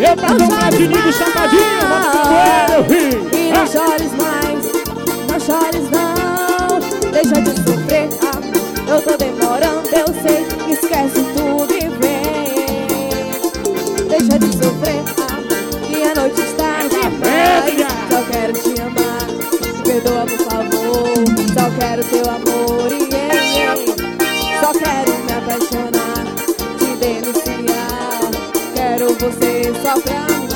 Eu trago um bradinho do safadinho, manda cabelo, filho. E não chores mais, não chores não. Deixa de sofrer, eu tô demorando, eu sei. Esquece tudo e vem. Deixa de sofrer, que a noite está demais. Só quero te amar, me perdoa por favor. Só quero teu amor e só quero me apaixonar, te deliciar. Quero você só pra mim.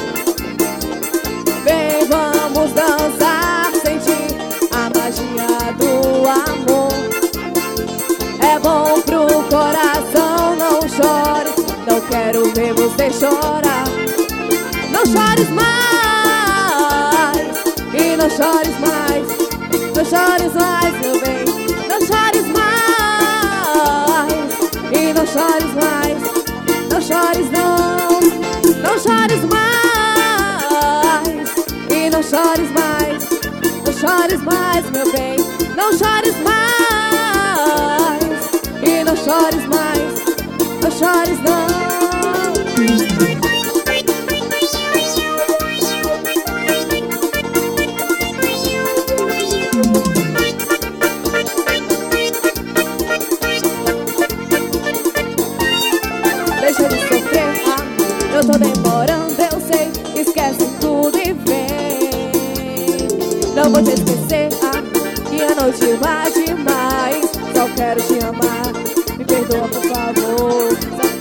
Vem, vamos dançar, sentir a magia do amor. É bom pro coração, não chore. Não quero ver você chorar. Não chores mais, e não chores mais. Não chores mais, meu bem. Não chores mais, e não chores mais. Não chores não, não chores mais. E não chores mais, não chores mais, meu bem. Não chores mais, e não chores mais. Não chores não. Deixa de sofrer, eu tô demorando, eu sei. Esquece tudo e vem. Não vou te esquecer, que a noite vai demais. Só quero te amar, me perdoa por favor.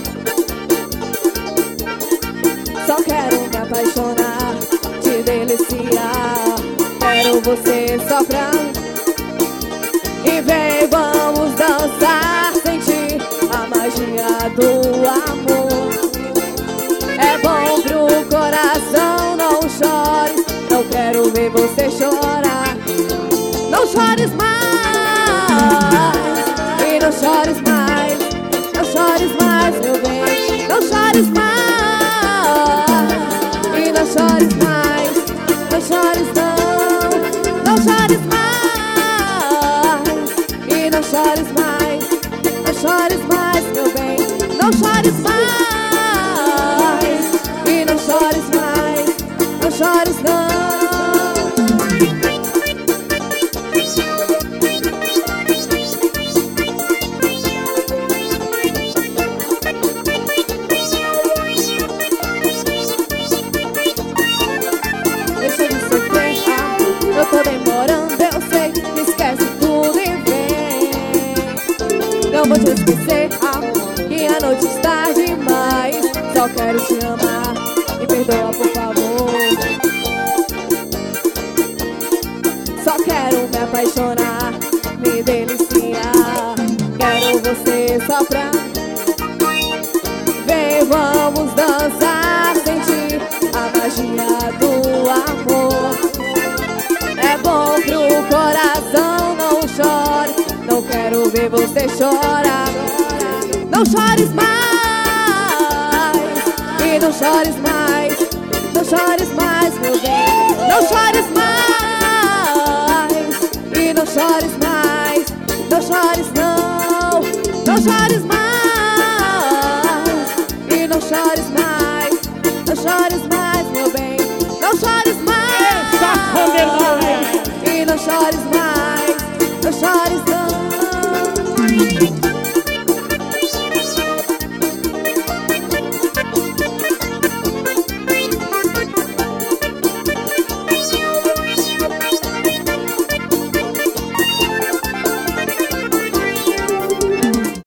Só quero me apaixonar, te deliciar. Quero você só pra mim. E vem, vamos dançar, sentir a magia do amor. É bom pro coração, não chores. Não quero ver você chorar. Não chores mais, e não chores mais. Não chores mais, meu bem. Não chores mais, e não chores mais. Não chores não, não chores mais. E não chores mais, não chores mais, meu bem. Não chores mais, e não chores mais. Não chores não. Deixa de sofrer, eu tô demorando, eu sei. Esquece tudo e vem. Não vou te esquecer, que a noite está demais. Só quero te amar, me perdoa por favor. Só quero me apaixonar, me deliciar. Quero você só pra mim. Vem, vamos dançar, sentir a magia do amor. É bom pro coração, não chore. Não quero ver você chorar. Não chores mais, e não chores mais. Não chores mais, meu bem. Não chores mais, e não chores mais. Não chores não, não chores mais. E não chores mais. Não chores mais, meu bem. Não chores mais, e não chores mais.